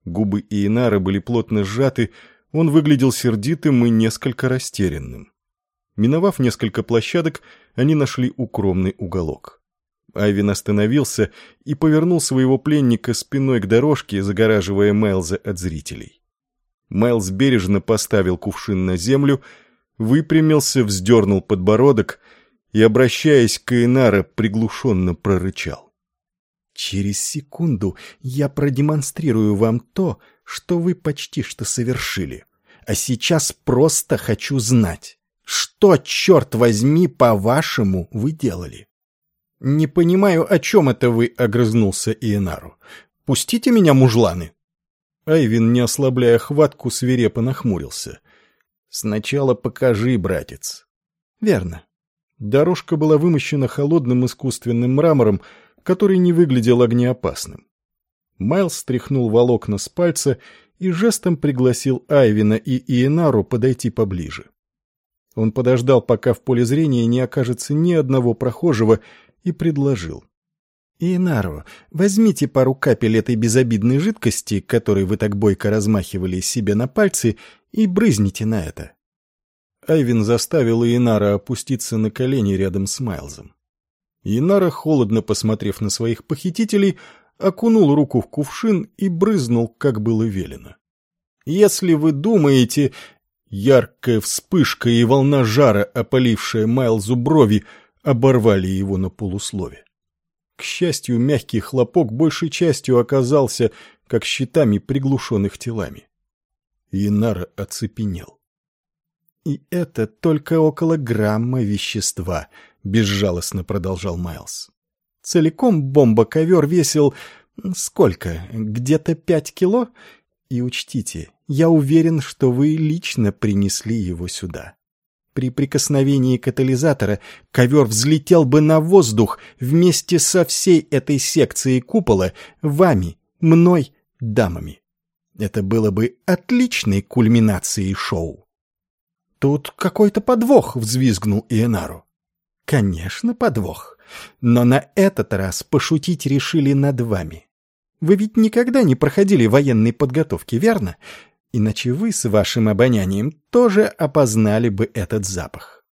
Губы Иенара были плотно сжаты, он выглядел сердитым и несколько растерянным. Миновав несколько площадок, они нашли укромный уголок. Айвин остановился и повернул своего пленника спиной к дорожке, загораживая Майлза от зрителей. Майлз бережно поставил кувшин на землю, выпрямился, вздернул подбородок и, обращаясь к Иенара, приглушенно прорычал. «Через секунду я продемонстрирую вам то, что вы почти что совершили. А сейчас просто хочу знать, что, черт возьми, по-вашему, вы делали?» «Не понимаю, о чем это вы», — огрызнулся Иенару. «Пустите меня, мужланы!» Айвин, не ослабляя хватку, свирепо нахмурился. «Сначала покажи, братец». «Верно». Дорожка была вымощена холодным искусственным мрамором, который не выглядел огнеопасным. Майлз стряхнул волокна с пальца и жестом пригласил Айвина и Иенару подойти поближе. Он подождал, пока в поле зрения не окажется ни одного прохожего, и предложил. «Иенару, возьмите пару капель этой безобидной жидкости, которой вы так бойко размахивали себе на пальцы, и брызните на это». Айвин заставил Иенара опуститься на колени рядом с Майлзом. Иенара, холодно посмотрев на своих похитителей, окунул руку в кувшин и брызнул, как было велено. «Если вы думаете...» Яркая вспышка и волна жара, опалившая Майлзу брови, оборвали его на полуслове. К счастью, мягкий хлопок большей частью оказался, как щитами, приглушенных телами. Иенара оцепенел. «И это только около грамма вещества», — безжалостно продолжал Майлз. «Целиком бомба-ковер весил... сколько? Где-то 5 кило? И учтите, я уверен, что вы лично принесли его сюда. При прикосновении катализатора ковер взлетел бы на воздух вместе со всей этой секцией купола, вами, мной, дамами. Это было бы отличной кульминацией шоу». «Тут какой-то подвох», — взвизгнул Иенару. «Конечно, подвох. Но на этот раз пошутить решили над вами. Вы ведь никогда не проходили военной подготовки, верно? Иначе вы с вашим обонянием тоже опознали бы этот запах.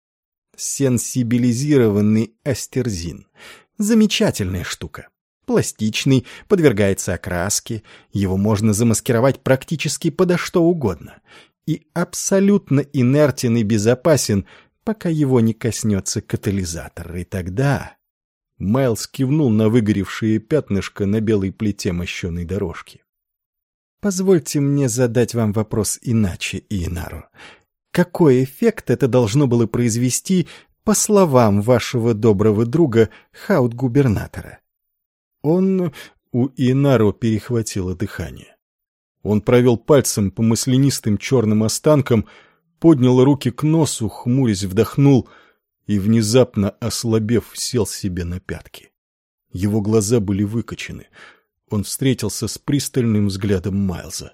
Сенсибилизированный астерзин. Замечательная штука. Пластичный, подвергается окраске, его можно замаскировать практически подо что угодно. И абсолютно инертен и безопасен, пока его не коснется катализатор. И тогда... Майлз кивнул на выгоревшее пятнышко на белой плите мощеной дорожки. «Позвольте мне задать вам вопрос иначе, Иенару. Какой эффект это должно было произвести, по словам вашего доброго друга Хаут-губернатора?» У Иенару перехватило дыхание. Он провел пальцем по маслянистым черным останкам, поднял руки к носу, хмурясь вдохнул и, внезапно ослабев, сел себе на пятки. Его глаза были выкочены. Он встретился с пристальным взглядом Майлза.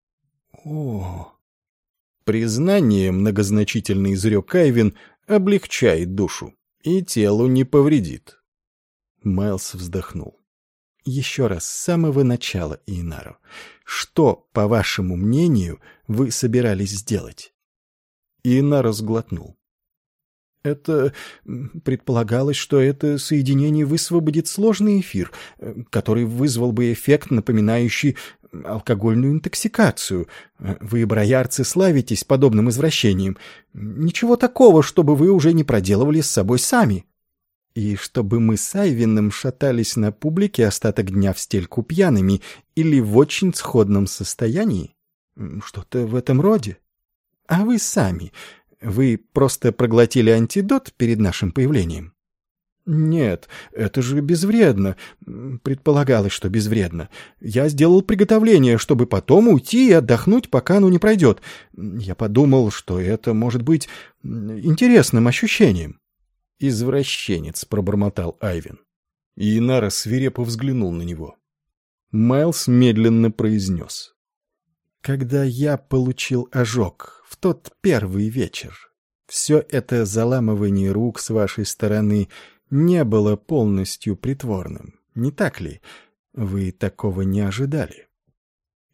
«О!» «Признание, — многозначительно изрек Айвин, — облегчает душу и телу не повредит». Майлз вздохнул. «Еще раз, с самого начала, Иенару. Что, по вашему мнению, вы собирались сделать?» Иенару сглотнул. «Это... предполагалось, что это соединение высвободит сложный эфир, который вызвал бы эффект, напоминающий алкогольную интоксикацию. Вы, броярцы, славитесь подобным извращением. Ничего такого, чтобы вы уже не проделывали с собой сами. И чтобы мы с Айвином шатались на публике остаток дня в стельку пьяными или в очень сходном состоянии? Что-то в этом роде. А вы сами... Вы просто проглотили антидот перед нашим появлением?» «Нет, это же безвредно. Предполагалось, что безвредно. Я сделал приготовление, чтобы потом уйти и отдохнуть, пока оно не пройдет. Я подумал, что это может быть интересным ощущением». «Извращенец», — пробормотал Айвин. Иенара свирепо взглянул на него. Майлз медленно произнес. «Когда я получил ожог в тот первый вечер, все это заламывание рук с вашей стороны не было полностью притворным, не так ли? Вы такого не ожидали?»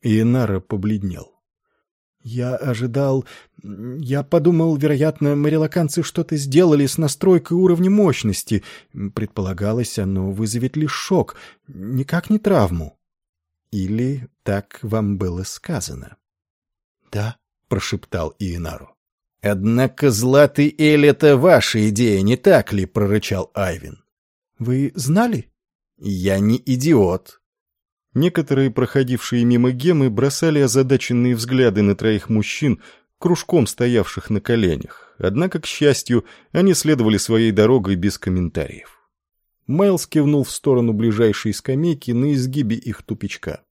Иенара побледнел. «Я подумал, вероятно, марилоканцы что-то сделали с настройкой уровня мощности. Предполагалось, оно вызовет лишь шок, никак не травму». «Или так вам было сказано?» «Да», — прошептал Иенару. «Однако Златый Эль — это ваша идея, не так ли?» — прорычал Айвин. «Вы знали?» «Я не идиот». Некоторые проходившие мимо гемы бросали озадаченные взгляды на троих мужчин, кружком стоявших на коленях, однако, к счастью, они следовали своей дорогой без комментариев. Майлз кивнул в сторону ближайшей скамейки на изгибе их тупичка.